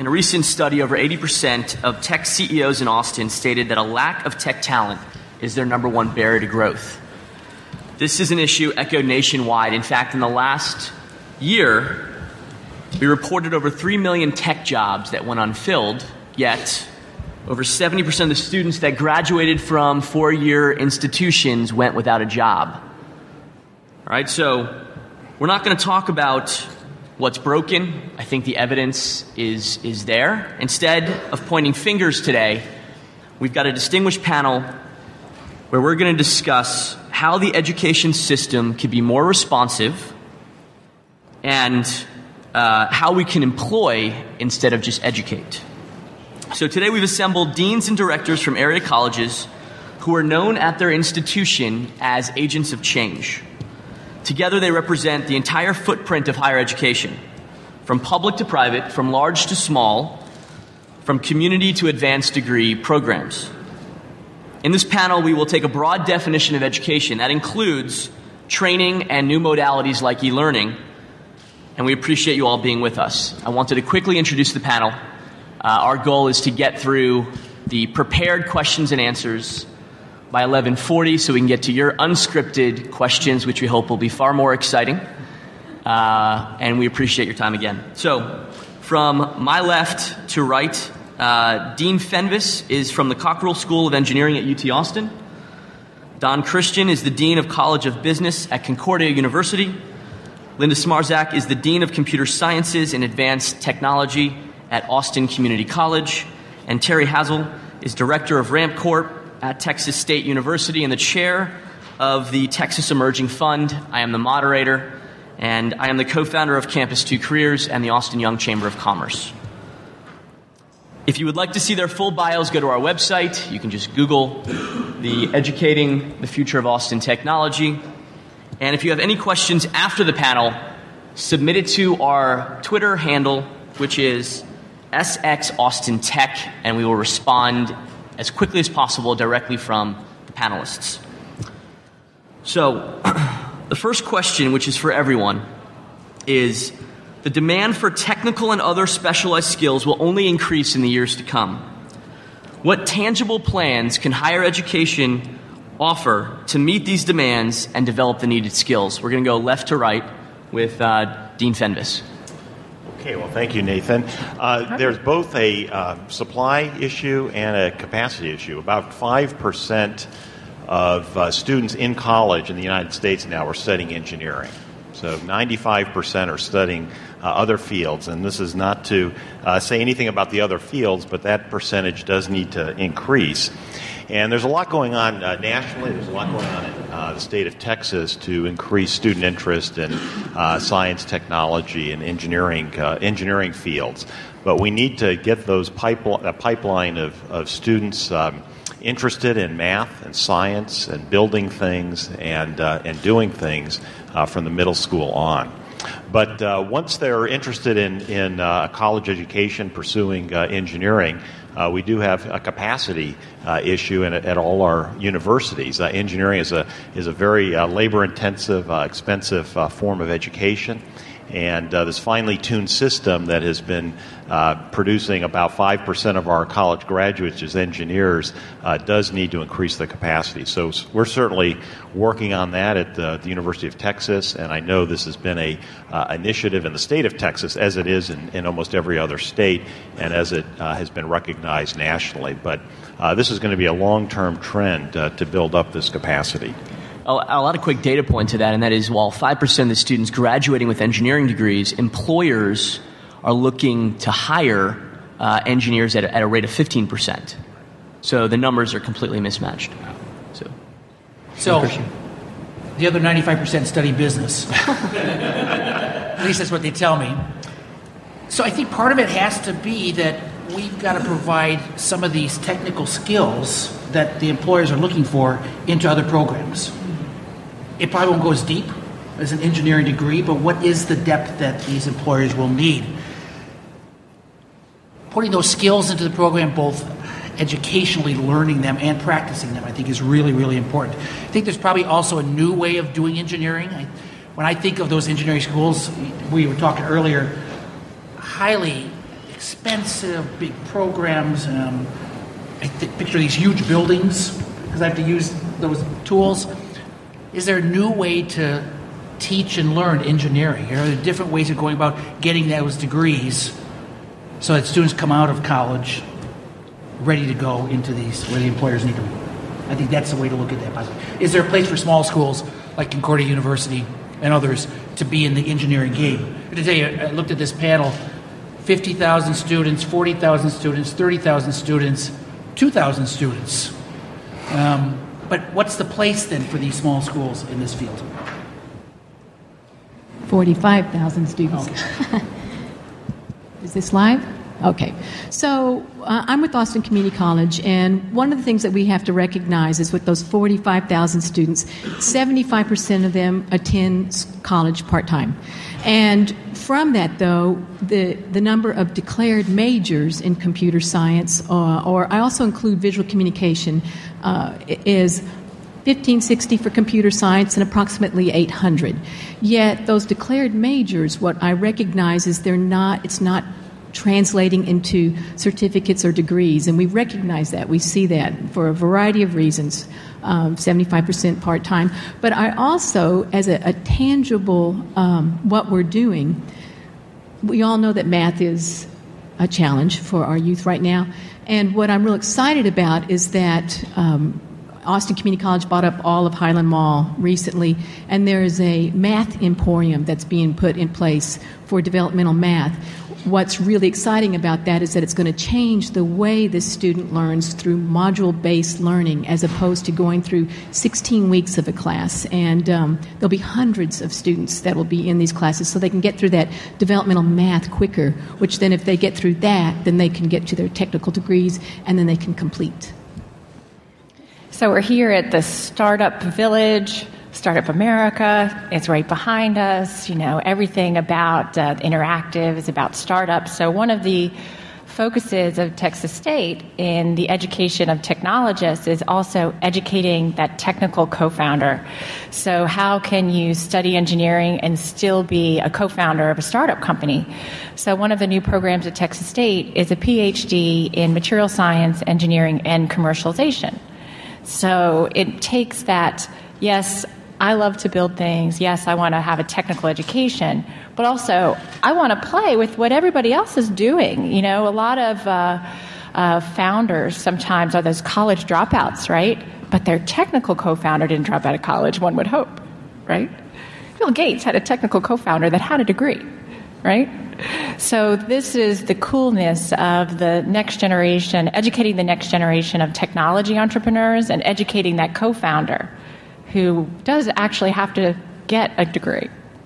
In a recent study, over 80% of tech CEOs in Austin stated that a lack of tech talent is their number one barrier to growth. This is an issue echoed nationwide. In fact, in the last year, we reported over 3 million tech jobs that went unfilled, yet over 70% of the students that graduated from four-year institutions went without a job. All right, so we're not going to talk about what's broken. I think the evidence is there. Instead of pointing fingers today, we've got a distinguished panel where we're going to discuss how the education system can be more responsive and how we can employ instead of just educate. So today we've assembled deans and directors from area colleges who are known at their institution as agents of change. Together they represent the entire footprint of higher education, from public to private, from large to small, from community to advanced degree programs. In this panel, we will take a broad definition of education that includes training and new modalities like e-learning, and we appreciate you all being with us. I wanted to quickly introduce the panel. Our goal is to get through the prepared questions and answers by 11:40 so we can get to your unscripted questions, which we hope will be far more exciting. And we appreciate your time again. So, from my left to right, Dean Fenves is from the Cockrell School of Engineering at UT Austin. Don Christian is the Dean of College of Business at Concordia University. Linda Smarzak is the Dean of Computer Sciences and Advanced Technology at Austin Community College. And Terry Hazel is Director of Ramp Corp at Texas State University and the Chair of the Texas Emerging Fund. I am the moderator, and I am the co-founder of Campus 2 Careers and the Austin Young Chamber of Commerce. If you would like to see their full bios, go to our website. You can just Google the Educating the Future of Austin Technology. And if you have any questions after the panel, submit it to our Twitter handle, which is SX Austin Tech, and we will respond as quickly as possible directly from the panelists. So, the first question, which is for everyone, is the demand for technical and other specialized skills will only increase in the years to come. What tangible plans can higher education offer to meet these demands and develop the needed skills? We're going to go left to right with Dean Fenves. Okay, well, thank you, Nathan. There's both a supply issue and a capacity issue. About 5% of students in college in the United States now are studying engineering. So 95% are studying other fields, and this is not to say anything about the other fields, but that percentage does need to increase. And there's a lot going on nationally. There's a lot going on in the state of Texas to increase student interest in science, technology, and engineering fields. But we need to get those pipeline of students interested in math and science and building things and doing things from the middle school on. But once they're interested in college education, pursuing engineering, we do have a capacity issue at all our universities. Engineering is a very labor-intensive, expensive form of education. And this finely tuned system that has been producing about 5% of our college graduates as engineers does need to increase the capacity. So we're certainly working on that at the University of Texas, and I know this has been a initiative in the state of Texas, as it is in almost every other state, and as it has been recognized nationally. But this is going to be a long-term trend to build up this capacity. A lot of quick data point to that, and that is while 5% of the students graduating with engineering degrees, employers are looking to hire engineers at a rate of 15%. So the numbers are completely mismatched. So the other 95% study business. At least that's what they tell me. So I think part of it has to be that we've got to provide some of these technical skills that the employers are looking for into other programs. It probably won't go as deep as an engineering degree, but what is the depth that these employers will need? Putting those skills into the program, both educationally learning them and practicing them, I think is really, really important. I think there's probably also a new way of doing engineering. When I think of those engineering schools, we were talking earlier, highly expensive, big programs. I picture these huge buildings because I have to use those tools. Is there a new way to teach and learn engineering? Are there different ways of going about getting those degrees so that students come out of college ready to go into these where the employers need them? I think that's the way to look at that possibly. Is there a place for small schools like Concordia University and others to be in the engineering game? Today I looked at this panel, 50,000 students, 40,000 students, 30,000 students, 2,000 students. But what's the place then for these small schools in this field? 45,000 students. Okay. Is this live? Okay. So I'm with Austin Community College, and one of the things that we have to recognize is with those 45,000 students, 75% of them attend college part-time. And from that, though, the number of declared majors in computer science, or I also include visual communication, is 1,560 for computer science and approximately 800. Yet those declared majors, what I recognize is it's not translating into certificates or degrees, and we recognize that. We see that for a variety of reasons, 75% part-time. But I also, as a tangible, what we're doing, we all know that math is a challenge for our youth right now, and what I'm real excited about is that Austin Community College bought up all of Highland Mall recently, and there is a math emporium that's being put in place for developmental math. What's really exciting about that is that it's going to change the way the student learns through module-based learning as opposed to going through 16 weeks of a class. And there'll be hundreds of students that will be in these classes so they can get through that developmental math quicker, which then if they get through that, then they can get to their technical degrees and then they can complete. So we're here at the Startup Village, Startup America. It's right behind us. You know, everything about interactive is about startups. So one of the focuses of Texas State in the education of technologists is also educating that technical co-founder. So how can you study engineering and still be a co-founder of a startup company? So one of the new programs at Texas State is a PhD in material science, engineering, and commercialization. So it takes that, yes, I love to build things. Yes, I want to have a technical education, but also I want to play with what everybody else is doing. You know, a lot of founders sometimes are those college dropouts, right? But their technical co-founder didn't drop out of college, one would hope, right? Bill Gates had a technical co-founder that had a degree, right? So this is the coolness of the next generation, educating the next generation of technology entrepreneurs and educating that co-founder who does actually have to get a degree.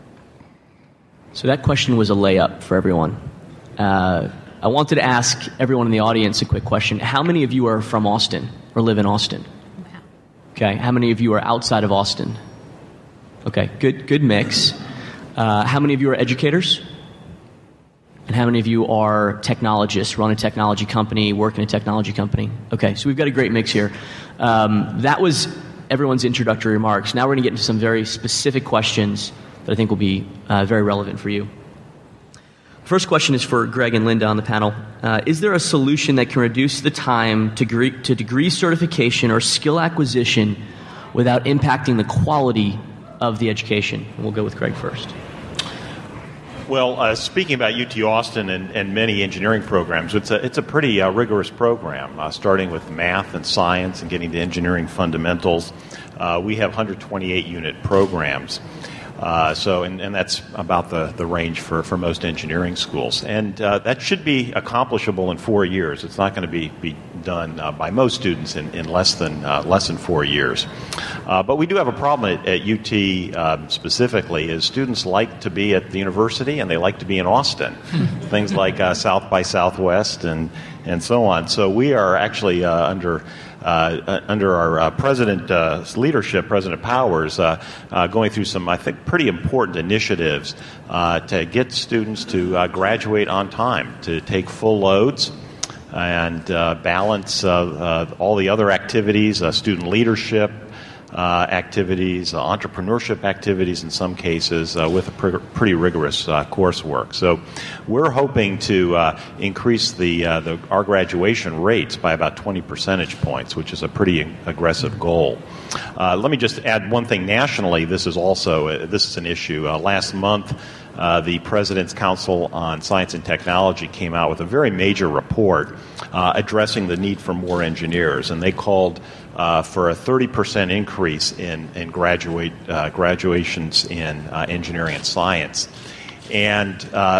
So that question was a layup for everyone. I wanted to ask everyone in the audience a quick question. How many of you are from Austin or live in Austin? Wow. Okay. How many of you are outside of Austin? Okay, good mix. How many of you are educators? And how many of you are technologists, run a technology company, work in a technology company? Okay, so we've got a great mix here. That was everyone's introductory remarks. Now we're going to get into some very specific questions that I think will be very relevant for you. First question is for Greg and Linda on the panel. Is there a solution that can reduce the time to degree certification or skill acquisition without impacting the quality of the education? And we'll go with Greg first. Well, speaking about UT Austin and many engineering programs, it's a pretty rigorous program, starting with math and science and getting to engineering fundamentals. We have 128-unit programs. And that's about the range for most engineering schools. And that should be accomplishable in 4 years. It's not going to be done by most students in less than 4 years. But we do have a problem at UT specifically, is students like to be at the university and they like to be in Austin. Things like South by Southwest and so on. So we are actually under our president's leadership, President Powers, going through some, I think, pretty important initiatives to get students to graduate on time, to take full loads and balance all the other activities, student leadership, activities, entrepreneurship activities in some cases, with a pretty rigorous coursework. So we're hoping to increase our graduation rates by about 20 percentage points, which is a pretty aggressive goal. Let me just add one thing. Nationally, this is an issue. Last month, the President's Council on Science and Technology came out with a very major report addressing the need for more engineers, and they called for a 30% increase in graduations in engineering and science. And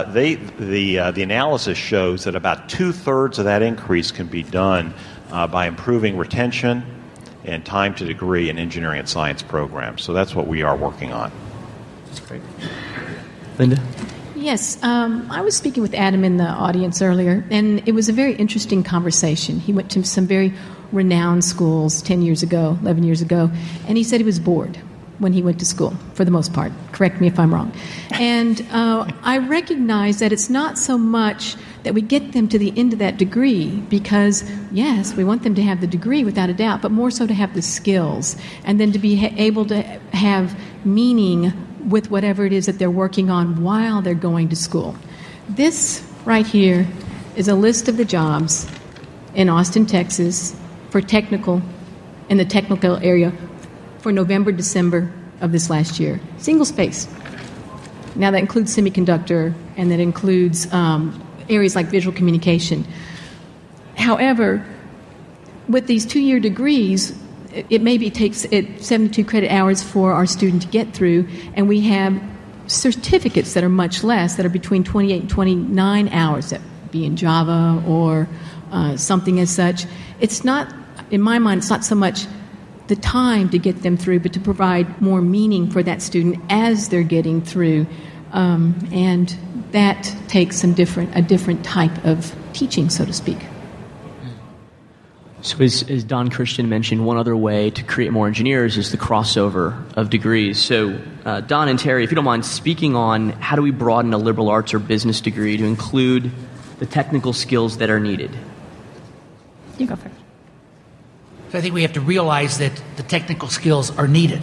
the analysis shows that about 2/3 of that increase can be done by improving retention and time to degree in engineering and science programs. So that's what we are working on. That's great. Linda? Yes, I was speaking with Adam in the audience earlier, and it was a very interesting conversation. He went to some very renowned schools 10 years ago, 11 years ago, and he said he was bored when he went to school, for the most part. Correct me if I'm wrong. And I recognize that it's not so much that we get them to the end of that degree, because, yes, we want them to have the degree without a doubt, but more so to have the skills, and then to be able to have meaning with whatever it is that they're working on while they're going to school. This right here is a list of the jobs in Austin, Texas, in the technical area for November, December of this last year. Single space. Now that includes semiconductor, and that includes areas like visual communication. However, with these 2-year degrees, it maybe takes 72 credit hours for our student to get through, and we have certificates that are much less, that are between 28 and 29 hours, that be in Java or something as such. It's not, in my mind, it's not so much the time to get them through, but to provide more meaning for that student as they're getting through. And that takes a different type of teaching, so to speak. So as Don Christian mentioned, one other way to create more engineers is the crossover of degrees. So Don and Terry, if you don't mind speaking on how do we broaden a liberal arts or business degree to include the technical skills that are needed? You go first. So I think we have to realize that the technical skills are needed.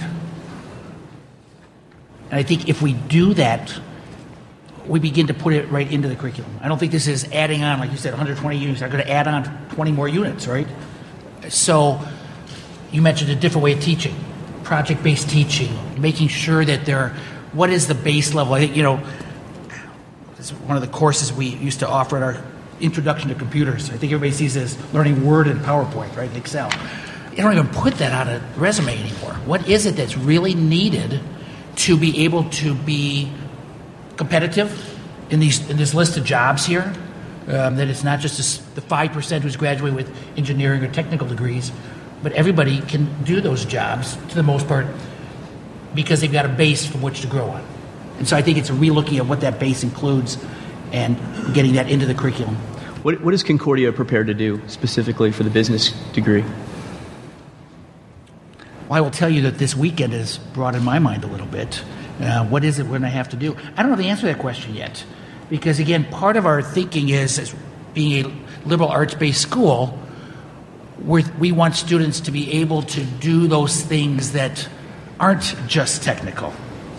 And I think if we do that, we begin to put it right into the curriculum. I don't think this is adding on, like you said, 120 units. I'm going to add on 20 more units, right? So you mentioned a different way of teaching, project-based teaching, making sure that what is the base level? I think, this is one of the courses we used to offer at our Introduction to Computers. I think everybody sees this learning Word and PowerPoint, right, and Excel. You don't even put that on a resume anymore. What is it that's really needed to be able to be competitive in this list of jobs here? That it's not just the 5% who's graduating with engineering or technical degrees, but everybody can do those jobs to the most part because they've got a base from which to grow on. And so I think it's a relooking at what that base includes and getting that into the curriculum. What is Concordia prepared to do specifically for the business degree? Well, I will tell you that this weekend has broadened my mind a little bit. What is it we're going to have to do? I don't know the answer to that question yet. Because, again, part of our thinking is, as being a liberal arts-based school, we want students to be able to do those things that aren't just technical.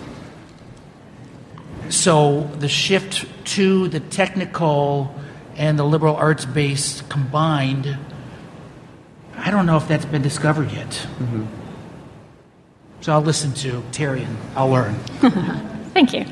So the shift to the technical and the liberal arts-based combined, I don't know if that's been discovered yet. Mm-hmm. So I'll listen to Terry and I'll learn. Thank you.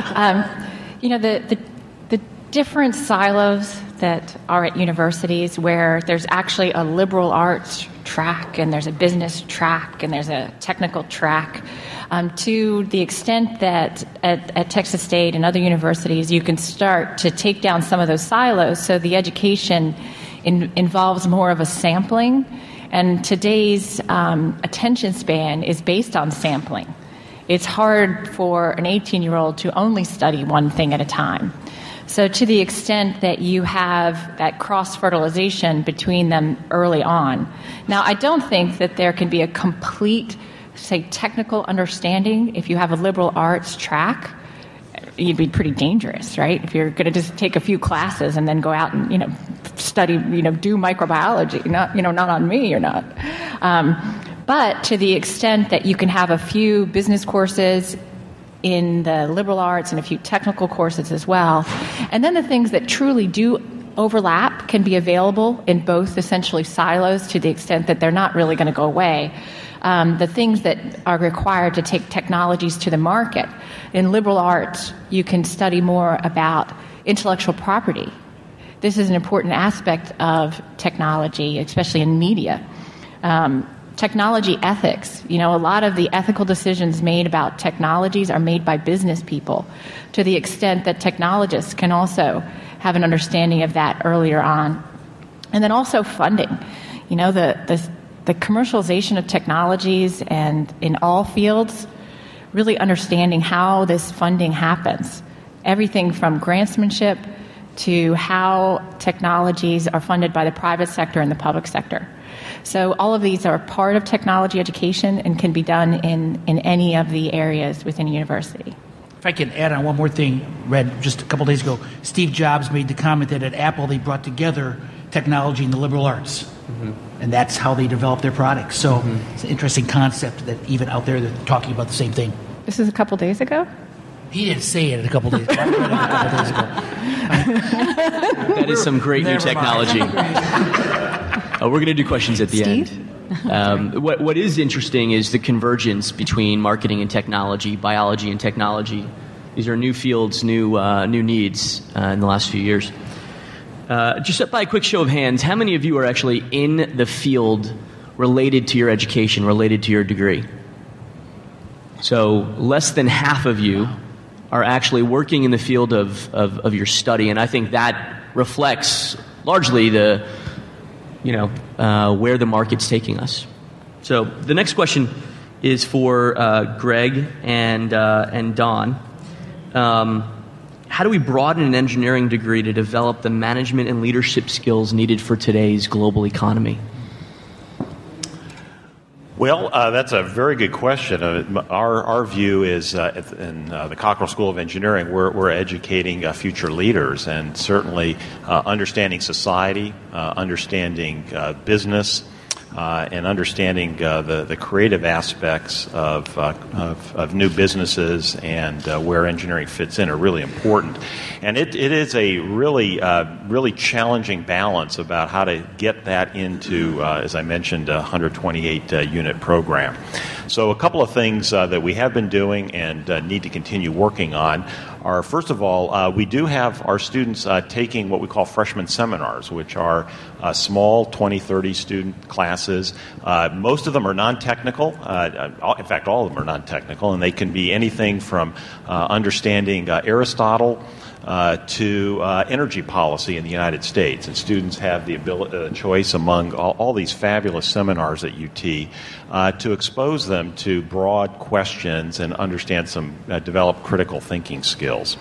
The different silos that are at universities where there's actually a liberal arts track and there's a business track and there's a technical track, to the extent that at Texas State and other universities you can start to take down some of those silos so the education involves more of a sampling. And today's attention span is based on sampling. It's hard for an 18-year-old to only study one thing at a time. So to the extent that you have that cross-fertilization between them early on. Now, I don't think that there can be a complete, say, technical understanding if you have a liberal arts track. You'd be pretty dangerous, right? If you're going to just take a few classes and then go out and, study, do microbiology. Not on me, you're not. But to the extent that you can have a few business courses in the liberal arts and a few technical courses as well, and then the things that truly do overlap can be available in both essentially silos to the extent that they're not really going to go away. The things that are required to take technologies to the market. In liberal arts, you can study more about intellectual property. This is an important aspect of technology, especially in media. Technology ethics. A lot of the ethical decisions made about technologies are made by business people, to the extent that technologists can also have an understanding of that earlier on. And then also funding. The commercialization of technologies and in all fields, really understanding how this funding happens. Everything from grantsmanship to how technologies are funded by the private sector and the public sector. So all of these are part of technology education and can be done in any of the areas within a university. If I can add on one more thing, read just a couple days ago, Steve Jobs made the comment that at Apple they brought together technology and the liberal arts. Mm-hmm. And that's how they develop their products. So It's an interesting concept that even out there they're talking about the same thing. This is a couple days ago? He didn't say it a couple days ago. I read it a couple days ago. That is some great new technology. We're going to do questions at the end. What is interesting is the convergence between marketing and technology, biology and technology. These are new fields, new needs in the last few years. Just by a quick show of hands, how many of you are actually in the field related to your education, related to your degree? So less than half of you are actually working in the field of your study, and I think that reflects largely the where the market's taking us. So the next question is for Greg and Don. How do we broaden an engineering degree to develop the management and leadership skills needed for today's global economy? Well, that's a very good question. Our view is in the Cockrell School of Engineering, we're educating future leaders, and certainly understanding society, understanding business, and understanding the creative aspects of new businesses and where engineering fits in are really important. And it is a really challenging balance about how to get that into, as I mentioned, a 128-unit program. So a couple of things that we have been doing and need to continue working on are, first of all, we do have our students taking what we call freshman seminars, which are small 20, 30 student classes. Most of them are non-technical. In fact, all of them are non-technical, and they can be anything from understanding Aristotle to energy policy in the United States. And students have the choice among all these fabulous seminars at UT to expose them to broad questions and understand develop critical thinking skills.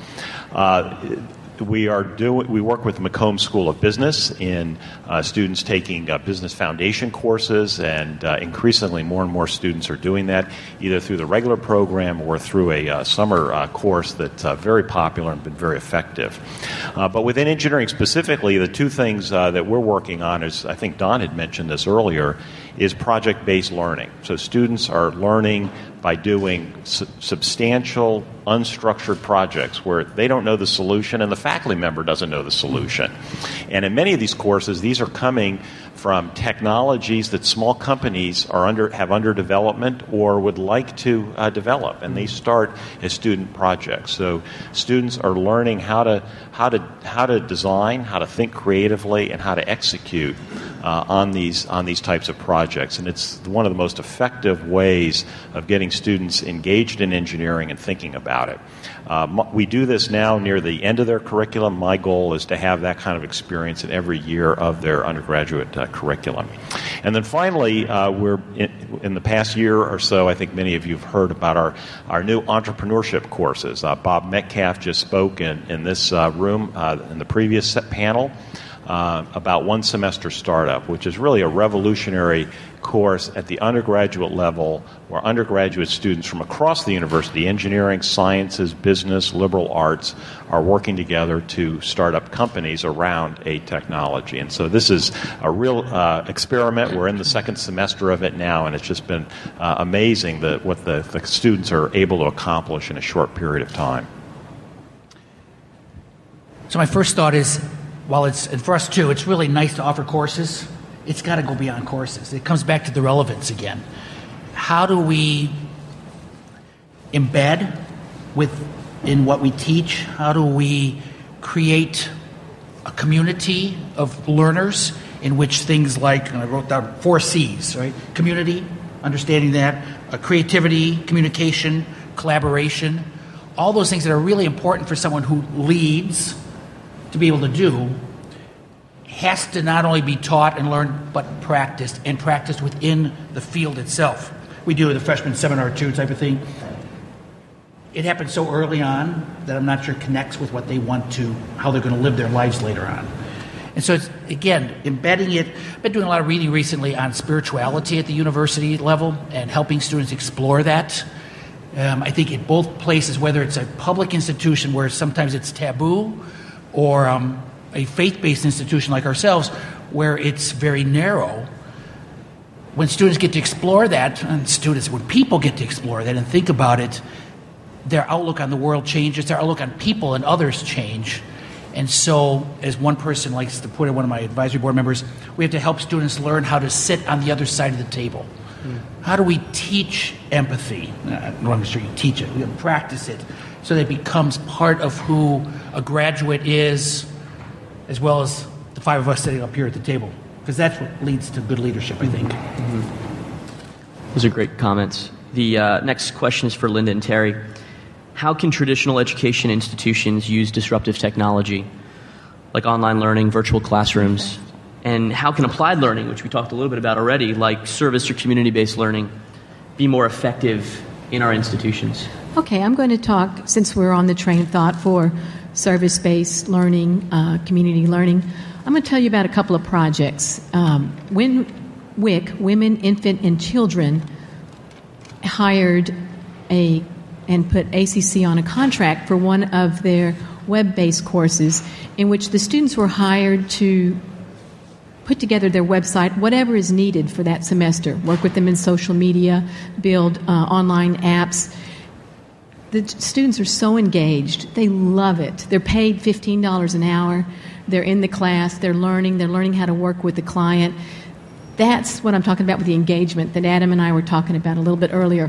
We work with the Macomb School of Business in students taking business foundation courses, and increasingly more and more students are doing that either through the regular program or through a summer course that's very popular and been very effective. But within engineering specifically, the two things that we're working on is, I think Don had mentioned this earlier, is project-based learning. So students are learning by doing substantial, unstructured projects where they don't know the solution and the faculty member doesn't know the solution. And in many of these courses, these are coming from technologies that small companies have under development or would like to develop, and they start as student projects. So students are learning how to design, how to think creatively, and how to execute on these types of projects. And it's one of the most effective ways of getting students engaged in engineering and thinking about it. We do this now near the end of their curriculum. My goal is to have that kind of experience in every year of their undergraduate curriculum. And then finally, we're in the past year or so, I think many of you have heard about our new entrepreneurship courses. Bob Metcalf just spoke in this room in the previous panel about one semester startup, which is really a revolutionary course at the undergraduate level where undergraduate students from across the university, engineering, sciences, business, liberal arts, are working together to start up companies around a technology. And so this is a real experiment. We're in the second semester of it now, and it's just been amazing what the students are able to accomplish in a short period of time. So my first thought is, while it's, and for us too, it's really nice to offer courses, it's got to go beyond courses. It comes back to the relevance again. How do we embed in what we teach? How do we create a community of learners in which things like, and I wrote down 4 C's, right? Community, understanding that, creativity, communication, collaboration, all those things that are really important for someone who leads to be able to do, has to not only be taught and learned, but practiced, and practiced within the field itself. We do the freshman seminar 2 type of thing. It happens so early on that I'm not sure it connects with what they want to, how they're going to live their lives later on. And so it's, again, embedding it. I've been doing a lot of reading recently on spirituality at the university level and helping students explore that. I think in both places, whether it's a public institution where sometimes it's taboo, or a faith-based institution like ourselves where it's very narrow, when students get to explore that, when people get to explore that and think about it, their outlook on the world changes, their outlook on people and others change. And so, as one person likes to put it, one of my advisory board members, we have to help students learn how to sit on the other side of the table. How do we teach empathy? I'm sure you teach it. We practice it so that it becomes part of who a graduate is, as well as the 5 of us sitting up here at the table. Because that's what leads to good leadership, I think. Mm-hmm. Those are great comments. The next question is for Linda and Terry. How can traditional education institutions use disruptive technology, like online learning, virtual classrooms? And how can applied learning, which we talked a little bit about already, like service or community-based learning, be more effective in our institutions? Okay, I'm going to talk, since we're on the train of thought for service-based learning, community learning, I'm going to tell you about a couple of projects. WIC, Women, Infant, and Children, hired and put ACC on a contract for one of their web-based courses in which the students were hired to put together their website, whatever is needed for that semester, work with them in social media, build online apps. The students are so engaged. They love it. They're paid $15 an hour. They're in the class. They're learning how to work with the client. That's what I'm talking about with the engagement that Adam and I were talking about a little bit earlier.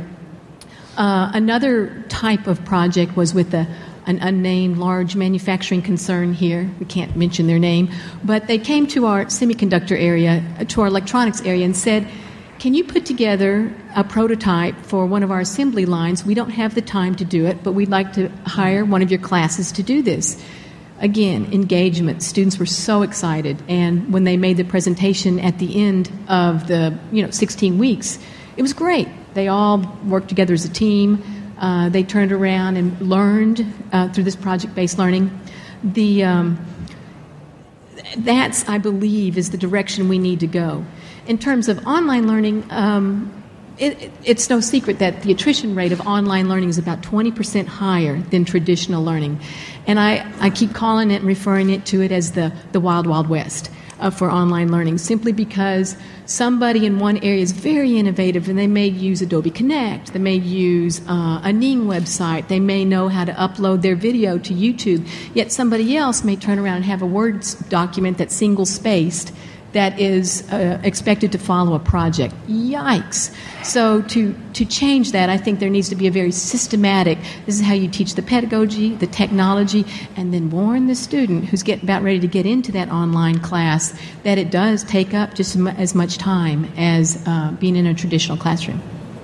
Another type of project was with an unnamed large manufacturing concern here. We can't mention their name. But they came to our semiconductor area, to our electronics area, and said, can you put together a prototype for one of our assembly lines? We don't have the time to do it, but we'd like to hire one of your classes to do this. Again, engagement. Students were so excited. And when they made the presentation at the end of the 16 weeks, it was great. They all worked together as a team. They turned around and learned through this project-based learning. That's, I believe, is the direction we need to go. In terms of online learning, it's no secret that the attrition rate of online learning is about 20% higher than traditional learning. And I keep calling it and referring it to it as the Wild Wild West for online learning, simply because somebody in one area is very innovative and they may use Adobe Connect, they may use a Ning website, they may know how to upload their video to YouTube, yet somebody else may turn around and have a Word document that's single-spaced that is expected to follow a project. Yikes. So to change that, I think there needs to be a very systematic, this is how you teach the pedagogy, the technology, and then warn the student who's about ready to get into that online class that it does take up just as much time as being in a traditional classroom.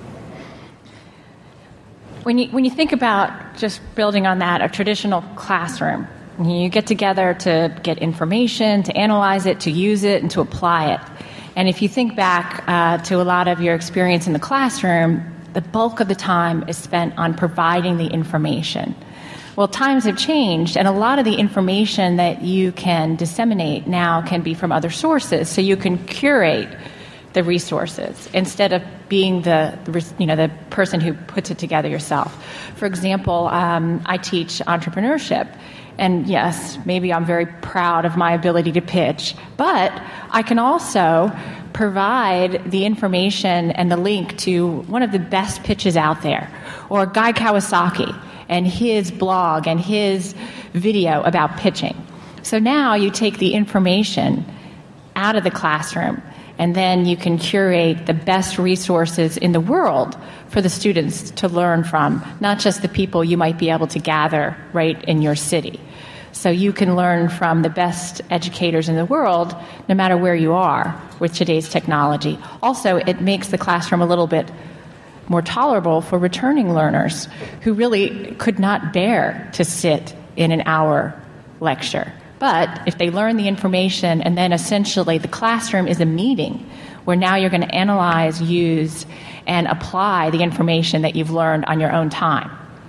When you think about just building on that, a traditional classroom, you get together to get information, to analyze it, to use it, and to apply it. And if you think back to a lot of your experience in the classroom, the bulk of the time is spent on providing the information. Well, times have changed, and a lot of the information that you can disseminate now can be from other sources, so you can curate the resources instead of being the person who puts it together yourself. For example, I teach entrepreneurship, and yes, maybe I'm very proud of my ability to pitch, but I can also provide the information and the link to one of the best pitches out there, or Guy Kawasaki and his blog and his video about pitching. So now you take the information out of the classroom, and then you can curate the best resources in the world for the students to learn from, not just the people you might be able to gather right in your city. So you can learn from the best educators in the world, no matter where you are with today's technology. Also, it makes the classroom a little bit more tolerable for returning learners who really could not bear to sit in an hour lecture. But if they learn the information, and then essentially the classroom is a meeting where now you're going to analyze, use, and apply the information that you've learned on your own time.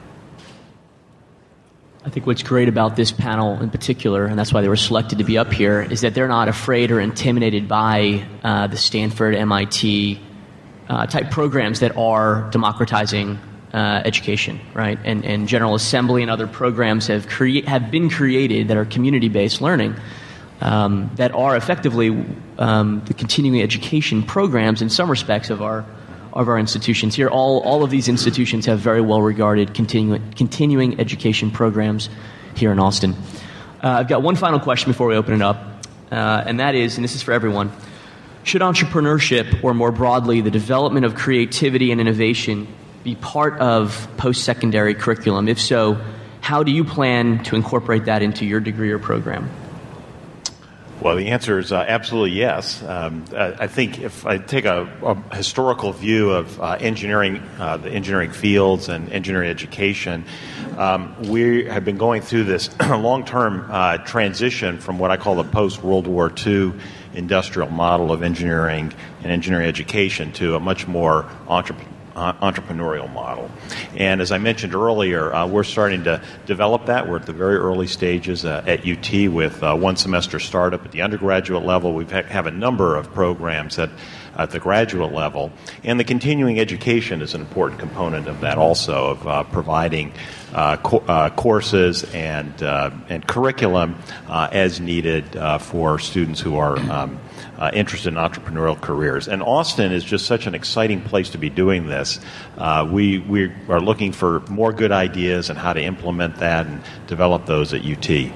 I think what's great about this panel in particular, and that's why they were selected to be up here, is that they're not afraid or intimidated by the Stanford, MIT type programs that are democratizing education, right? And General Assembly and other programs have been created that are community-based learning that are effectively the continuing education programs in some respects of our institutions here. All of these institutions have very well-regarded continuing education programs here in Austin. I've got one final question before we open it up, and that is, and this is for everyone, should entrepreneurship, or more broadly, the development of creativity and innovation, be part of post-secondary curriculum? If so, how do you plan to incorporate that into your degree or program? Well, the answer is absolutely yes. I think if I take a historical view of engineering, the engineering fields and engineering education, we have been going through this long-term transition from what I call the post-World War II industrial model of engineering and engineering education to a much more entrepreneurial model. And as I mentioned earlier, we're starting to develop that. We're at the very early stages at UT with one semester startup at the undergraduate level. We have a number of programs at the graduate level. And the continuing education is an important component of that also, of providing courses and curriculum as needed for students who are interested in entrepreneurial careers. And Austin is just such an exciting place to be doing this. We are looking for more good ideas and how to implement that and develop those at UT.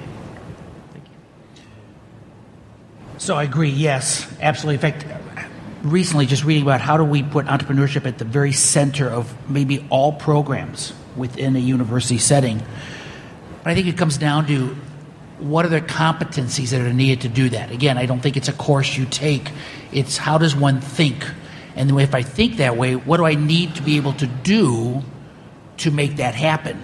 So I agree, yes, absolutely. In fact, recently just reading about how do we put entrepreneurship at the very center of maybe all programs within a university setting. But I think it comes down to what are the competencies that are needed to do that. Again, I don't think it's a course you take. It's how does one think? And if I think that way, what do I need to be able to do to make that happen?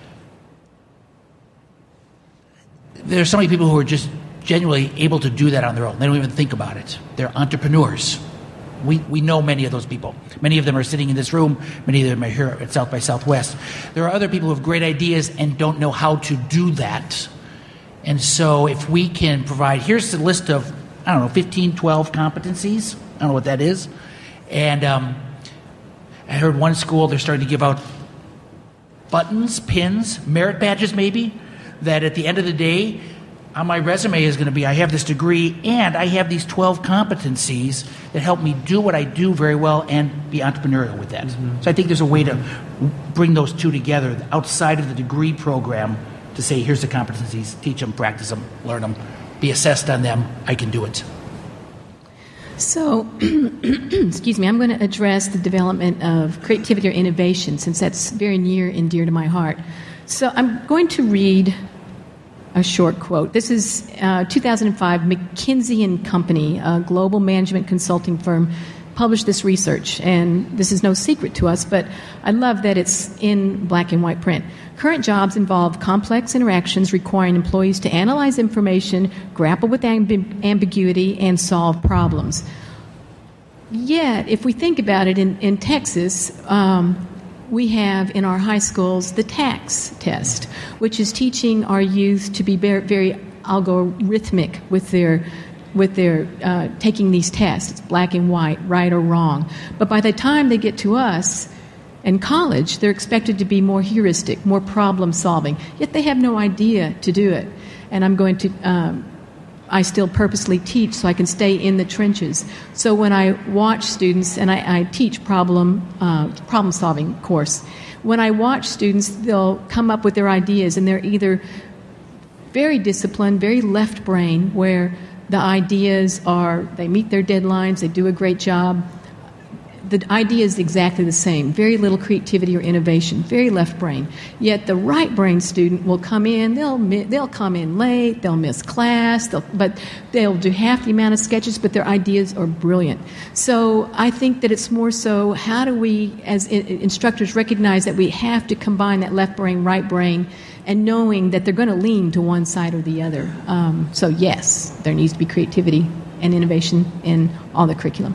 There are so many people who are just genuinely able to do that on their own. They don't even think about it. They're entrepreneurs. We know many of those people. Many of them are sitting in this room. Many of them are here at South by Southwest. There are other people who have great ideas and don't know how to do that. And so if we can provide, here's the list of, 15, 12 competencies. I don't know what that is. And I heard one school, they're starting to give out buttons, pins, merit badges maybe, that at the end of the day, on my resume is going to be, I have this degree and I have these 12 competencies that help me do what I do very well and be entrepreneurial with that. Mm-hmm. So I think there's a way to bring those two together outside of the degree program to say, here's the competencies, teach them, practice them, learn them, be assessed on them, I can do it. So, excuse me, I'm going to address the development of creativity or innovation since that's very near and dear to my heart. So I'm going to read a short quote. This is 2005, McKinsey and Company, a global management consulting firm, published this research, and this is no secret to us, but I love that it's in black and white print. Current jobs involve complex interactions requiring employees to analyze information, grapple with ambiguity, and solve problems. Yet, if we think about it, in Texas, we have in our high schools the TAKS test, which is teaching our youth to be very, very algorithmic with their taking these tests. It's black and white, right or wrong. But by the time they get to us in college, they're expected to be more heuristic, more problem solving, yet they have no idea to do it. And I'm going to I still purposely teach so I can stay in the trenches. So when I watch students, and I teach problem solving course, when I watch students, they'll come up with their ideas, and they're either very disciplined, very left brain, where the ideas are, they meet their deadlines, they do a great job. The idea is exactly the same. Very little creativity or innovation. Very left brain. Yet the right brain student will come in. They'll come in late. They'll miss class. But they'll do half the amount of sketches. But their ideas are brilliant. So I think that it's more so, how do we, as instructors, recognize that we have to combine that left brain, right brain, and knowing that they're going to lean to one side or the other. So yes, there needs to be creativity and innovation in all the curriculum.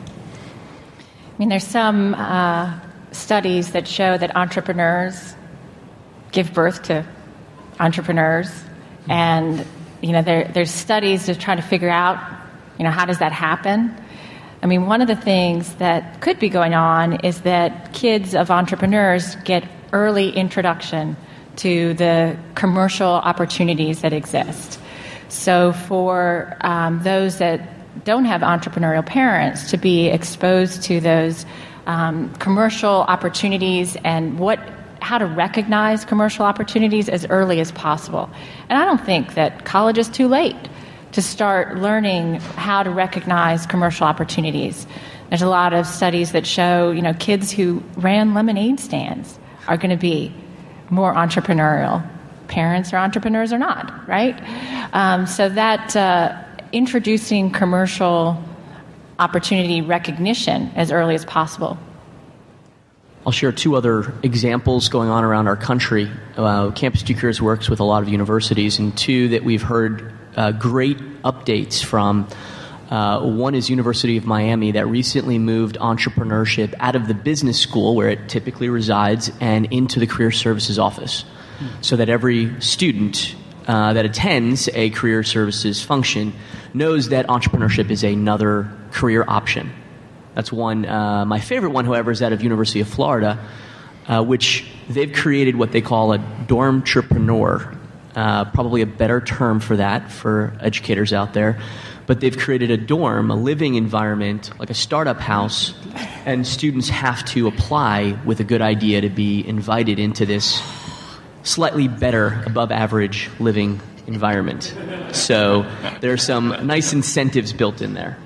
I mean, there's some studies that show that entrepreneurs give birth to entrepreneurs, and there's studies to try to figure out, how does that happen? I mean, one of the things that could be going on is that kids of entrepreneurs get early introduction to the commercial opportunities that exist. So for those that don't have entrepreneurial parents, to be exposed to those commercial opportunities and how to recognize commercial opportunities as early as possible. And I don't think that college is too late to start learning how to recognize commercial opportunities. There's a lot of studies that show, kids who ran lemonade stands are going to be more entrepreneurial. Parents are entrepreneurs or not, right? So that introducing commercial opportunity recognition as early as possible. I'll share two other examples going on around our country. Campus 2 Careers works with a lot of universities, and two that we've heard great updates from. One is University of Miami, that recently moved entrepreneurship out of the business school, where it typically resides, and into the career services office, so that every student that attends a career services function knows that entrepreneurship is another career option. That's one. My favorite one, however, is out of University of Florida, which they've created what they call a dormtrepreneur. Probably a better term for that for educators out there. But they've created a dorm, a living environment, like a startup house, and students have to apply with a good idea to be invited into this slightly better, above average living environment. So there are some nice incentives built in there.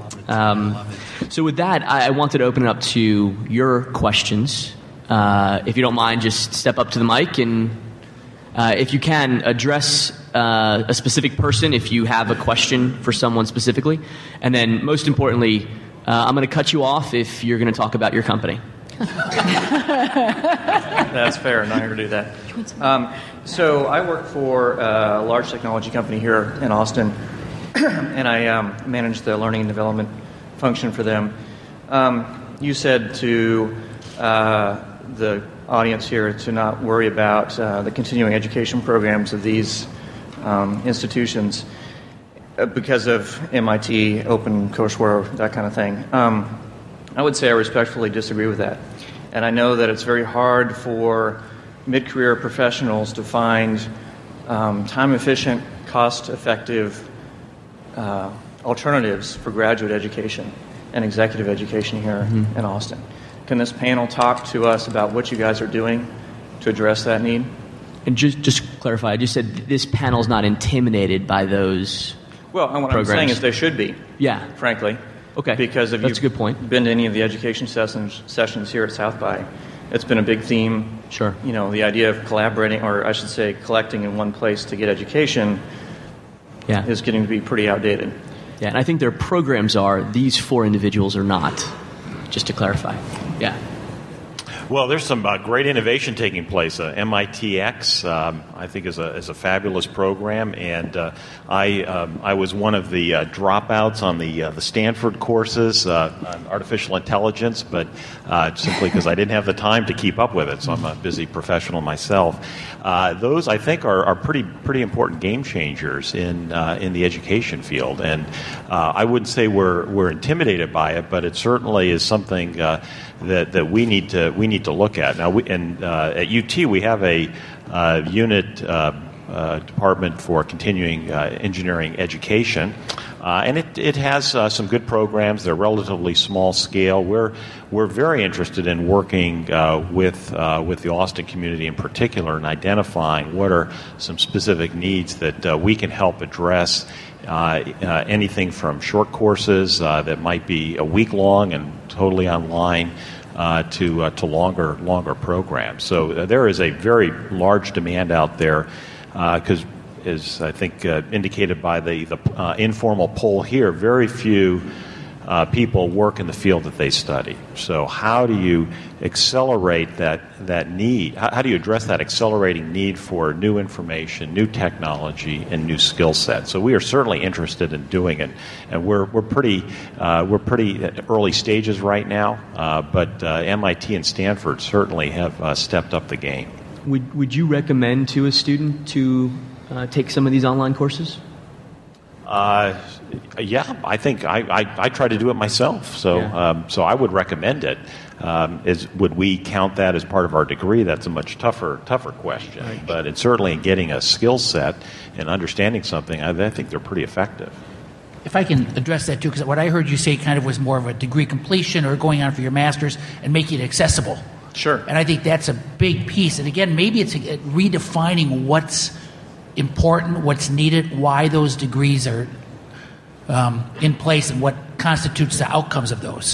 So with that, I wanted to open it up to your questions. If you don't mind, just step up to the mic, and if you can, address a specific person if you have a question for someone specifically. And then most importantly, I'm going to cut you off if you're going to talk about your company. That's fair. I'm not here to do that. So I work for a large technology company here in Austin, and I manage the learning and development function for them. You said to the audience here to not worry about the continuing education programs of these institutions because of MIT, open courseware, that kind of thing. I would say I respectfully disagree with that. And I know that it's very hard for mid-career professionals to find time-efficient, cost-effective alternatives for graduate education and executive education here in Austin. Can this panel talk to us about what you guys are doing to address that need? And just clarify, I just said this panel's not intimidated by those what I'm saying is they should be. Yeah. Frankly. Okay. Because if that's a good point. Been to any of the education sessions here at South by, it's been a big theme. Sure. The idea of collaborating, or I should say collecting in one place to get education is getting to be pretty outdated. Yeah, and I think their programs are, these four individuals are not, just to clarify. Yeah. Well, there's some great innovation taking place. MITx, I think, is a fabulous program, and I was one of the dropouts on the Stanford courses on artificial intelligence, but simply because I didn't have the time to keep up with it, so I'm a busy professional myself. Those, I think, are pretty important game changers in the education field, and I wouldn't say we're intimidated by it, but it certainly is something that we need to look at. Now, at UT we have a unit department for continuing engineering education, and it has some good programs. They're relatively small scale. We're very interested in working with the Austin community in particular and identifying what are some specific needs that we can help address. Anything from short courses that might be a week long and totally online to longer programs. So there is a very large demand out there because, as I think indicated by the informal poll here, very few people work in the field that they study. So how do you accelerate that need? How do you address that accelerating need for new information, new technology, and new skill sets? So we are certainly interested in doing it, and we're pretty at early stages right now. But MIT and Stanford certainly have stepped up the game. Would you recommend to a student to take some of these online courses? Yeah, I think I try to do it myself, so so I would recommend it. Would we count that as part of our degree? That's a much tougher question. Right. But it's certainly in getting a skill set and understanding something, I think they're pretty effective. If I can address that too, because what I heard you say kind of was more of a degree completion or going on for your master's and making it accessible. Sure. And I think that's a big piece. And again, maybe it's redefining what's important, what's needed, why those degrees are in place, and what constitutes the outcomes of those.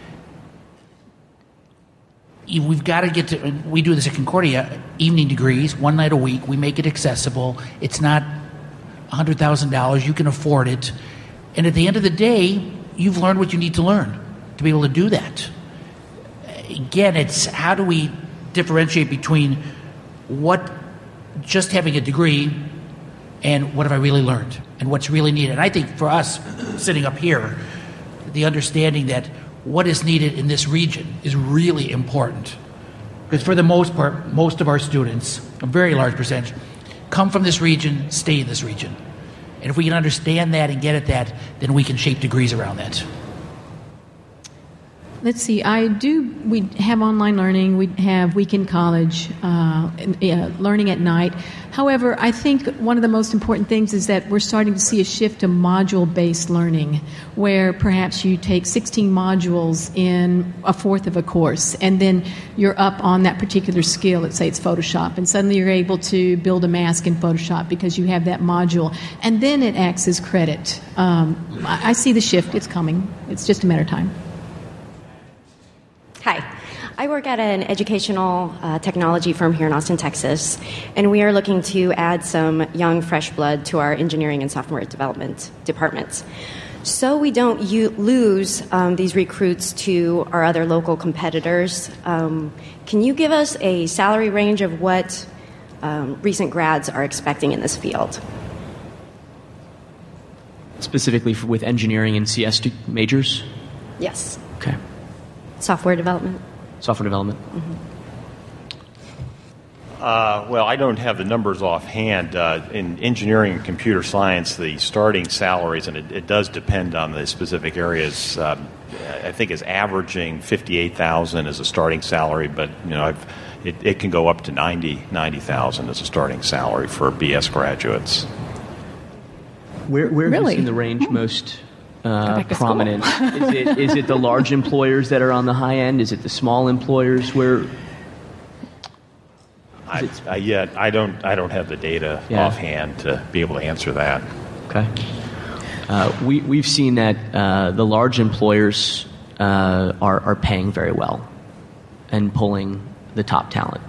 We've got to get to, we do this at Concordia, evening degrees, one night a week. We make it accessible. It's not $100,000. You can afford it. And at the end of the day, you've learned what you need to learn to be able to do that. Again, it's how do we differentiate between what just having a degree and what have I really learned and what's really needed. And I think for us, sitting up here, the understanding that what is needed in this region is really important. Because for the most part, most of our students, a very large percentage, come from this region, stay in this region. And if we can understand that and get at that, then we can shape degrees around that. Let's see. We have online learning. We have weekend college, learning at night. However, I think one of the most important things is that we're starting to see a shift to module-based learning, where perhaps you take 16 modules in a fourth of a course, and then you're up on that particular skill. Let's say it's Photoshop, and suddenly you're able to build a mask in Photoshop because you have that module, and then it acts as credit. I see the shift. It's coming. It's just a matter of time. Hi. I work at an educational technology firm here in Austin, Texas, and we are looking to add some young, fresh blood to our engineering and software development departments. So we don't lose these recruits to our other local competitors, can you give us a salary range of what recent grads are expecting in this field? Specifically with engineering and CS majors? Yes. Okay. Software development? Software development. Mm-hmm. Well, I don't have the numbers offhand. In engineering and computer science, the starting salaries, and it does depend on the specific areas, I think is averaging $58,000 as a starting salary, but it can go up to $90,000 as a starting salary for BS graduates. Where really? have you seen the range most prominent? Is it the large employers that are on the high end? Is it the small employers where? I don't have the data offhand to be able to answer that. Okay. We've seen that the large employers are paying very well and pulling the top talent.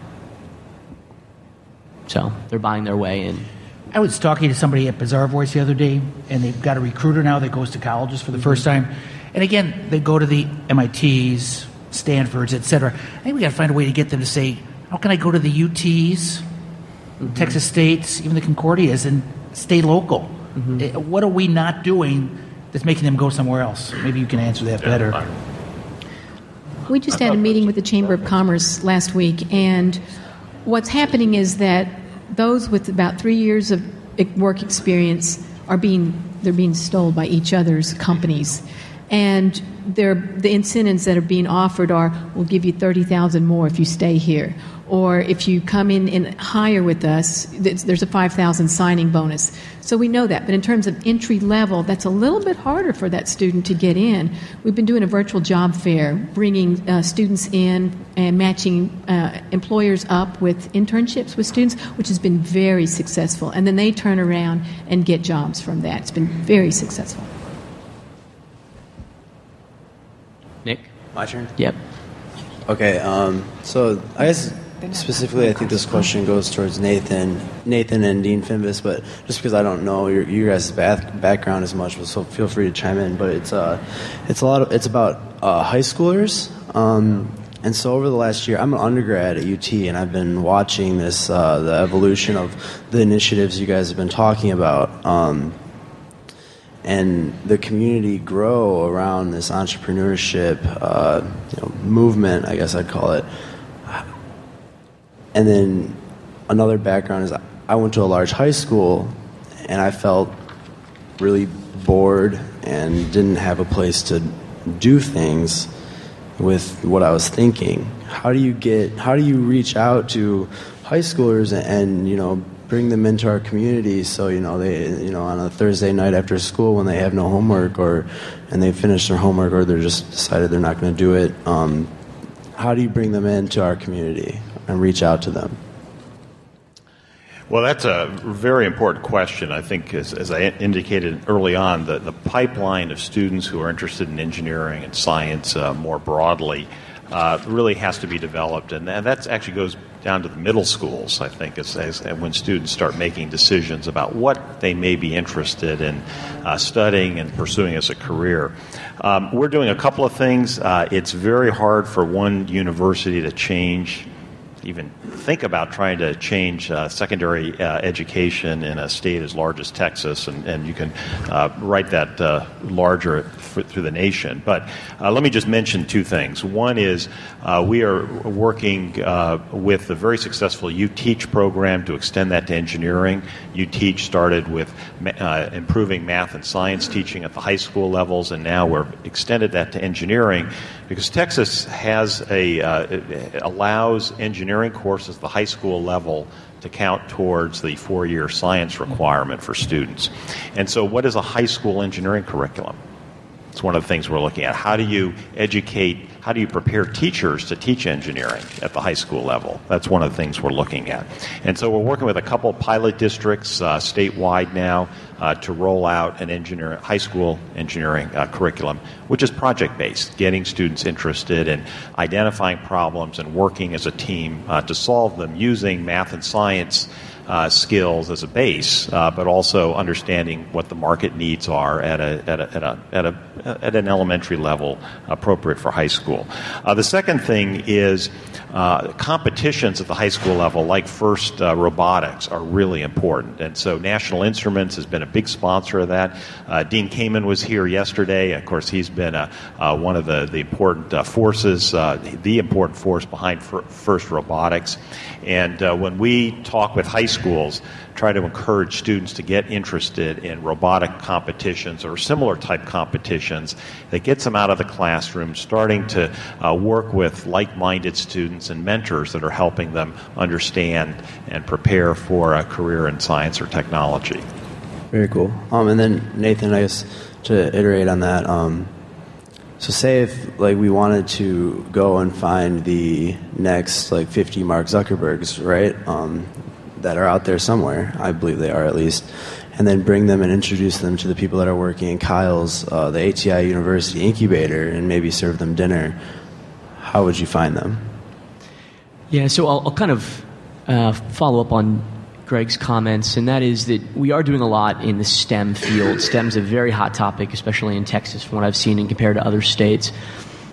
So they're buying their way in. I was talking to somebody at Bazaar Voice the other day, and they've got a recruiter now that goes to colleges for the first time. And again, they go to the MITs, Stanfords, et cetera. I think we got to find a way to get them to say, how can I go to the UTs, Texas States, even the Concordias, and stay local? What are we not doing that's making them go somewhere else? Maybe you can answer that better. We just had a meeting with the Chamber of Commerce last week, and what's happening is that those with about 3 years of work experience they're being stole by each other's companies. And the incentives that are being offered are, we'll give you $30,000 more if you stay here. Or if you come in and hire with us, there's a $5,000 signing bonus. So we know that. But in terms of entry level, that's a little bit harder for that student to get in. We've been doing a virtual job fair, bringing students in and matching employers up with internships with students, which has been very successful. And then they turn around and get jobs from that. It's been very successful. Nick? My turn? Yep. Okay, so I guess specifically I think this question goes towards Nathan and Dean Finvis, but just because I don't know your guys' background as much, so feel free to chime in. But it's about high schoolers, and so over the last year, I'm an undergrad at UT, and I've been watching this the evolution of the initiatives you guys have been talking about. And the community grow around this entrepreneurship movement, I guess I'd call it. And then another background is I went to a large high school, and I felt really bored and didn't have a place to do things with what I was thinking. How do you reach out to high schoolers and bring them into our community so they on a Thursday night after school when they have no homework and they finish their homework or they're just decided they're not going to do it, how do you bring them into our community and reach out to them? Well, that's a very important question. I think, as I indicated early on, the pipeline of students who are interested in engineering and science more broadly really has to be developed, and that actually goes down to the middle schools, I think, as when students start making decisions about what they may be interested in studying and pursuing as a career. We're doing a couple of things. It's very hard for one university to change, even think about trying to change secondary education in a state as large as Texas, and you can write that larger through the nation. But let me just mention two things. One is we are working with the very successful UTeach program to extend that to engineering. UTeach started with improving math and science teaching at the high school levels, and now we're extended that to engineering because Texas has allows engineering courses at the high school level to count towards the 4-year science requirement for students. And so what is a high school engineering curriculum? It's one of the things we're looking at. How do you prepare teachers to teach engineering at the high school level? That's one of the things we're looking at. And so we're working with a couple of pilot districts statewide now to roll out an high school engineering curriculum, which is project-based, getting students interested in identifying problems and working as a team to solve them using math and science skills as a base, but also understanding what the market needs are at an elementary level appropriate for high school. The second thing is competitions at the high school level, like FIRST Robotics, are really important. And so National Instruments has been a big sponsor of that. Dean Kamen was here yesterday. Of course, he's been one of the important forces, the important force behind FIRST Robotics. And when we talk with high schools, try to encourage students to get interested in robotic competitions or similar type competitions that gets them out of the classroom, starting to work with like-minded students and mentors that are helping them understand and prepare for a career in science or technology. Very cool. And then Nathan, I guess to iterate on that, so say if we wanted to go and find the next 50 Mark Zuckerbergs, right, that are out there somewhere, I believe they are at least, and then bring them and introduce them to the people that are working in Kyle's, the ATI University incubator, and maybe serve them dinner, how would you find them? Yeah, so I'll kind of follow up on Greg's comments, and that is that we are doing a lot in the STEM field. STEM's a very hot topic, especially in Texas, from what I've seen and compared to other states.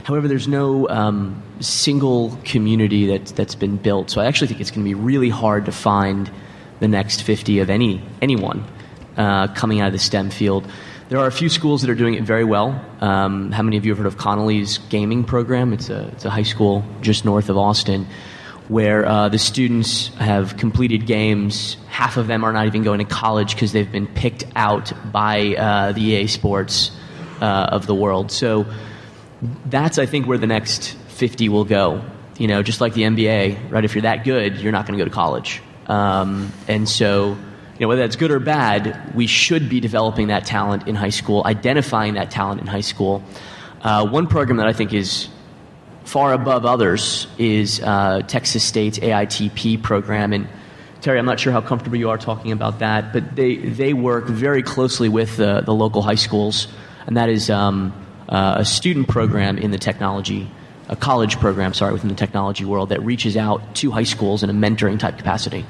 However, there's no single community that's been built. So I actually think it's going to be really hard to find the next 50 of anyone coming out of the STEM field. There are a few schools that are doing it very well. How many of you have heard of Connolly's gaming program? It's a high school just north of Austin where the students have completed games. Half of them are not even going to college because they've been picked out by the EA Sports of the world. So that's, I think, where the next 50 will go. Just like the NBA, right? If you're that good, you're not going to go to college. And so, whether that's good or bad, we should be developing that talent in high school, identifying that talent in high school. One program that I think is far above others is Texas State's AITP program. And Terry, I'm not sure how comfortable you are talking about that, but they work very closely with the local high schools, and that is a student program in the technology, a college program, within the technology world that reaches out to high schools in a mentoring type capacity.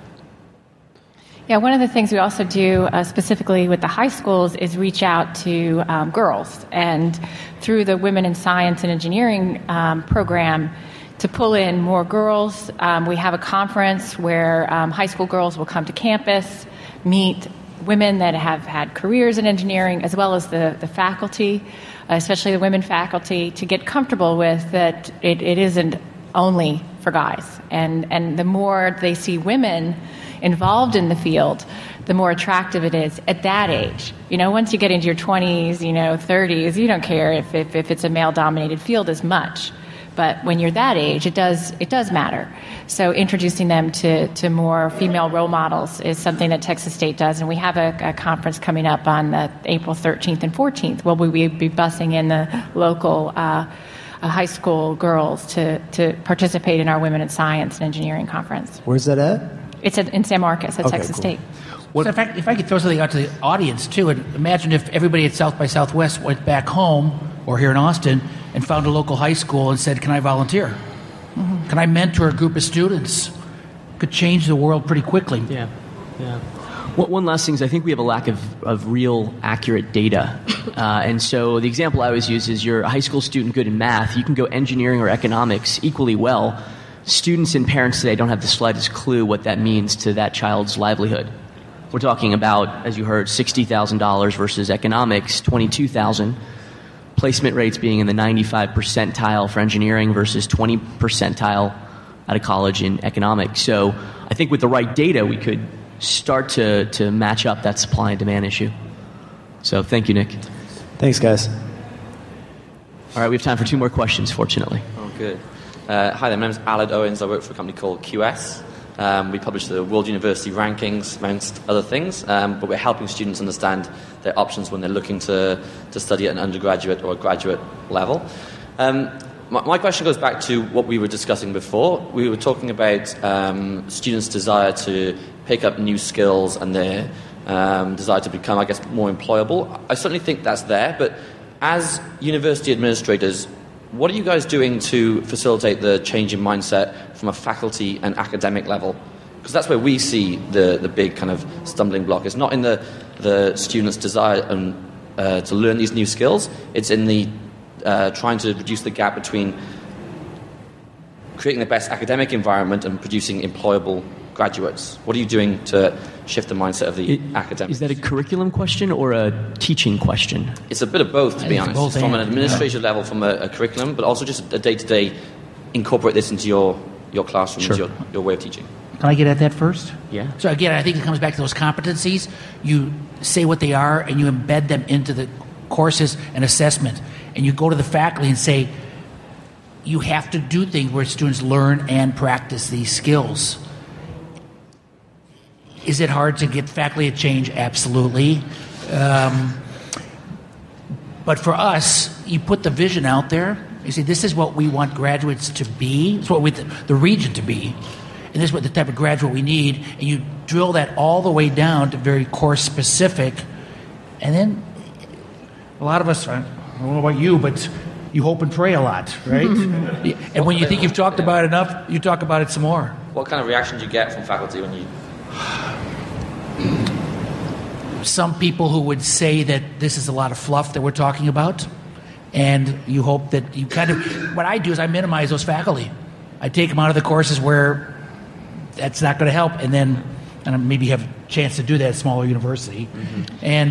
Yeah, one of the things we also do specifically with the high schools is reach out to girls, and through the Women in Science and Engineering program, to pull in more girls. We have a conference where high school girls will come to campus, meet women that have had careers in engineering, as well as the faculty, especially the women faculty, to get comfortable with that it isn't only for guys. And the more they see women involved in the field, the more attractive it is at that age. Once you get into your 20s, 30s, you don't care if it's a male-dominated field as much. But when you're that age, it does matter. So introducing them to more female role models is something that Texas State does. And we have a conference coming up on April 13th and 14th where we'll be busing in the local high school girls to participate in our Women in Science and Engineering conference. Where's that at? It's in San Marcos at Texas cool. State. So in fact, if I could throw something out to the audience, too, and imagine if everybody at South by Southwest went back home or here in Austin and found a local high school and said, can I volunteer? Mm-hmm. Can I mentor a group of students? Could change the world pretty quickly. Yeah. One last thing is I think we have a lack of real accurate data. And so the example I always use is you're a high school student good in math. You can go engineering or economics equally well. Students and parents today don't have the slightest clue what that means to that child's livelihood. We're talking about, as you heard, $60,000 versus economics, $22,000. Placement rates being in the 95 percentile for engineering versus 20 percentile out of college in economics. So I think with the right data, we could start to match up that supply and demand issue. So thank you, Nick. Thanks, guys. All right, we have time for 2 more questions, fortunately. Oh, good. Hi there, my name is Aled Owens. I work for a company called QS. We publish the World University Rankings, amongst other things, but we're helping students understand their options when they're looking to study at an undergraduate or a graduate level. My question goes back to what we were discussing before. We were talking about students' desire to pick up new skills and their desire to become, I guess, more employable. I certainly think that's there, but as university administrators, what are you guys doing to facilitate the change in mindset from a faculty and academic level? Because that's where we see the big kind of stumbling block. It's not in the students' desire to learn these new skills. It's in the trying to reduce the gap between creating the best academic environment and producing employable graduates. What are you doing to shift the mindset of the academics? Is that a curriculum question or a teaching question? It's a bit of both, to be honest. From an administrative level, from a curriculum, but also just a day-to-day, incorporate this into your classroom, Sure. your way of teaching. Can I get at that first? Yeah. So again, I think it comes back to those competencies. You say what they are and you embed them into the courses and assessment. And you go to the faculty and say, you have to do things where students learn and practice these skills. Is it hard to get faculty to change? Absolutely. But for us, you put the vision out there. You say, this is what we want graduates to be. It's what we the region to be. And this is what the type of graduate we need. And you drill that all the way down to very course specific. And then a lot of us, I don't know about you, but you hope and pray a lot, right? And when you think you've talked about it enough, you talk about it some more. What kind of reaction do you get from faculty when you... Some people who would say that this is a lot of fluff that we're talking about, And you hope that you kind of, what I do is I minimize those faculty. I take them out of the courses where that's not going to help, and then maybe have a chance to do that at a smaller university. And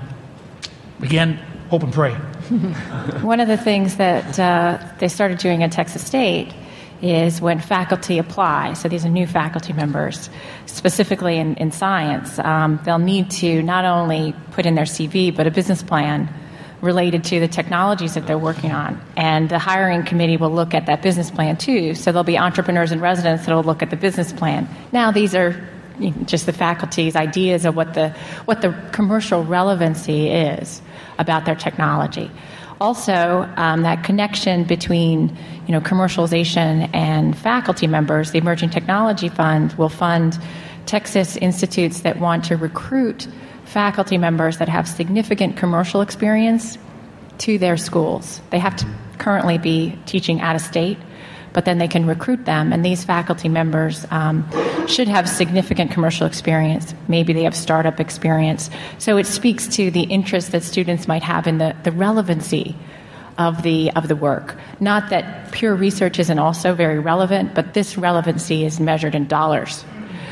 again, hope and pray. One of the things that they started doing at Texas State is when faculty apply, so these are new faculty members, specifically in science, they'll need to not only put in their CV, but a business plan related to the technologies that they're working on. And the hiring committee will look at that business plan too. So there'll be entrepreneurs in residence that will look at the business plan. Now these are just the faculty's ideas of what the commercial relevancy is about their technology. Also, that connection between commercialization and faculty members, the Emerging Technology Fund will fund Texas institutes that want to recruit faculty members that have significant commercial experience to their schools. They have to currently be teaching out of state, but then they can recruit them, and these faculty members should have significant commercial experience. Maybe they have startup experience. So it speaks to the interest that students might have in the relevancy of the work. Not that pure research isn't also very relevant, but this relevancy is measured in dollars,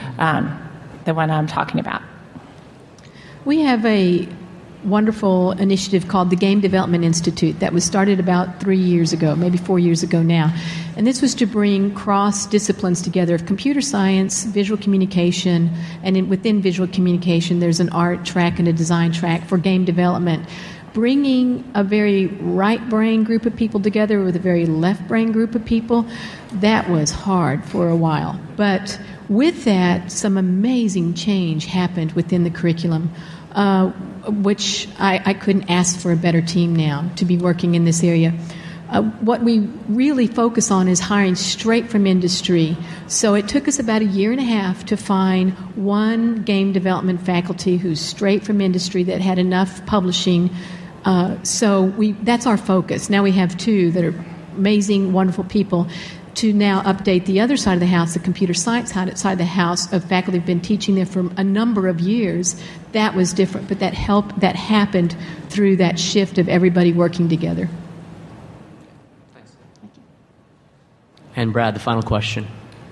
the one I'm talking about. We have a wonderful initiative called the Game Development Institute that was started about 3 years ago, maybe 4 years ago now. And this was to bring cross-disciplines together of computer science, visual communication, and within visual communication there's an art track and a design track for game development. Bringing a very right-brain group of people together with a very left-brain group of people, that was hard for a while. But with that, some amazing change happened within the curriculum, which I couldn't ask for a better team now to be working in this area. What we really focus on is hiring straight from industry. So it took us about 1.5 years to find one game development faculty who's straight from industry that had enough publishing. So that's our focus. Now we have 2 that are amazing, wonderful people to now update the other side of the house, the computer science side of the house of faculty who've been teaching there for a number of years. That was different, but that happened through that shift of everybody working together. Thanks. And Brad, the final question.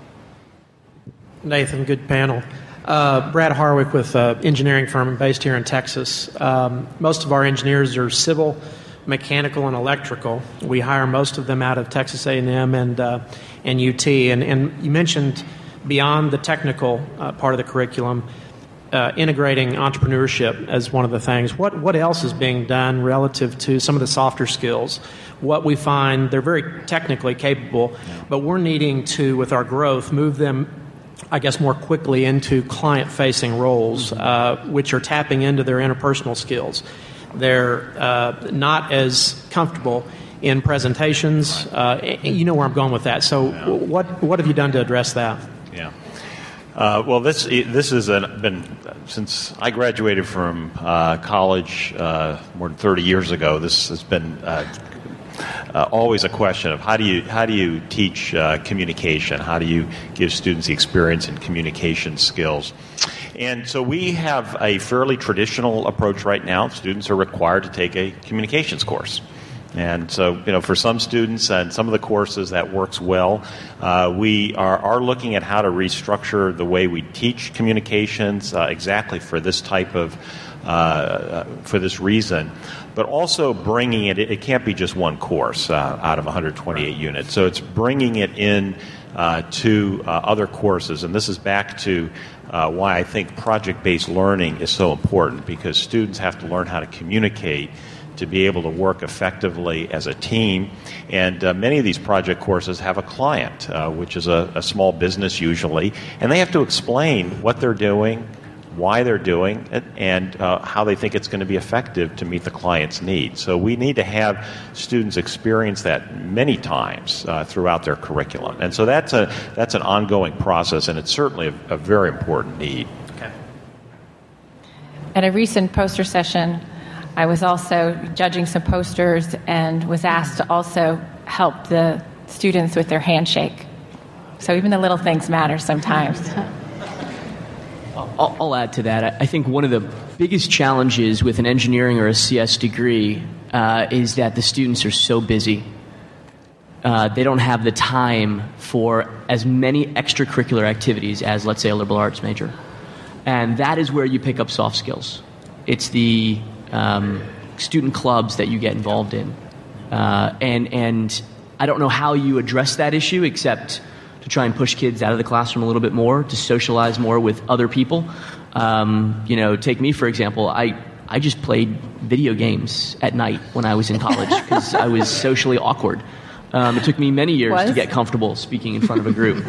Nathan, good panel. Brad Harwick with an engineering firm based here in Texas. Most of our engineers are civil, mechanical, and electrical. We hire most of them out of Texas A&M and UT. And you mentioned beyond the technical part of the curriculum, integrating entrepreneurship as one of the things. What else is being done relative to some of the softer skills? What we find, they're very technically capable, but we're needing to, with our growth, move them, I guess, more quickly into client-facing roles, which are tapping into their interpersonal skills. They're not as comfortable in presentations. You know where I'm going with that. So what have you done to address that? Yeah. Well, this has been, since I graduated from college more than 30 years ago, this has been always a question of how do you teach communication? How do you give students the experience in communication skills? And so we have a fairly traditional approach right now. Students are required to take a communications course. And so, for some students and some of the courses that works well. We are looking at how to restructure the way we teach communications exactly for this type of, for this reason. But also bringing it can't be just one course out of 128 units. So it's bringing it in to other courses. And this is back to why I think project-based learning is so important, because students have to learn how to communicate to be able to work effectively as a team. And many of these project courses have a client, which is a small business usually, and they have to explain what they're doing, why they're doing it, and how they think it's going to be effective to meet the client's needs. So we need to have students experience that many times throughout their curriculum. And so that's an ongoing process, and it's certainly a very important need. Okay. At a recent poster session, I was also judging some posters and was asked to also help the students with their handshake. So even the little things matter sometimes. I'll add to that. I think one of the biggest challenges with an engineering or a CS degree is that the students are so busy. They don't have the time for as many extracurricular activities as, let's say, a liberal arts major. And that is where you pick up soft skills. It's the student clubs that you get involved in. And I don't know how you address that issue except to try and push kids out of the classroom a little bit more, to socialize more with other people. Take me, for example. I just played video games at night when I was in college because I was socially awkward. It took me many years to get comfortable speaking in front of a group.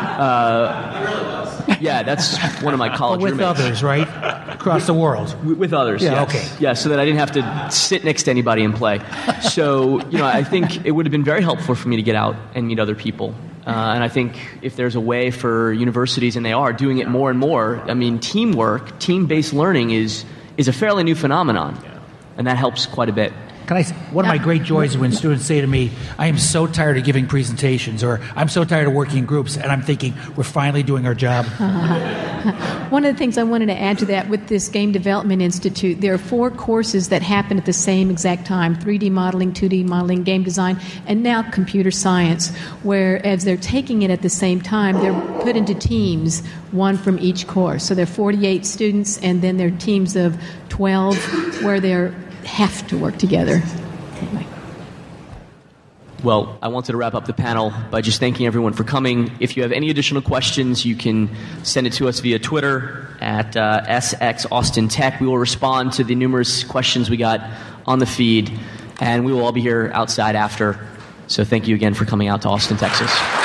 Yeah, that's one of my college with roommates. Others, right? Across the world. With others, yeah, yes. Okay. Yeah, so that I didn't have to sit next to anybody and play. So, I think it would have been very helpful for me to get out and meet other people. And I think if there's a way for universities, and they are doing it more and more, teamwork, team-based learning is a fairly new phenomenon. And that helps quite a bit. One of my great joys is when students say to me, I am so tired of giving presentations, or I'm so tired of working in groups, and I'm thinking, we're finally doing our job. One of the things I wanted to add to that with this Game Development Institute, there are 4 courses that happen at the same exact time: 3D modeling, 2D modeling, game design, and now computer science, where as they're taking it at the same time, they're put into teams, one from each course. So there are 48 students, and then there are teams of 12 where they're have to work together. Anyway. Well, I wanted to wrap up the panel by just thanking everyone for coming. If you have any additional questions, you can send it to us via Twitter at SX Austin Tech. We will respond to the numerous questions we got on the feed, and we will all be here outside after. So thank you again for coming out to Austin, Texas.